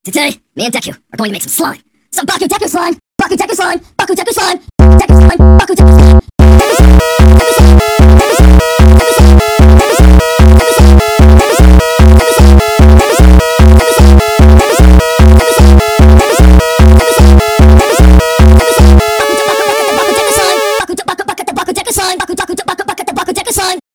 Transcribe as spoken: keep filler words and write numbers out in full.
Today, me and Deku are going to make some slime. Some Baku Deku slime! Baku Deku slime! Baku Deku slime! Deku slime! Baku Deku slime! Deku slime! Deku slime! Deku slime! Deku slime! Deku slime! Deku slime! Deku slime! Deku slime! Deku slime! Deku slime! Deku slime! Deku slime! Deku slime! Deku slime! Deku slime! Deku slime! Baku Baku Baku Deku slime! Baku Baku Baku Baku Deku slime! Baku Baku Baku Baku Deku slime!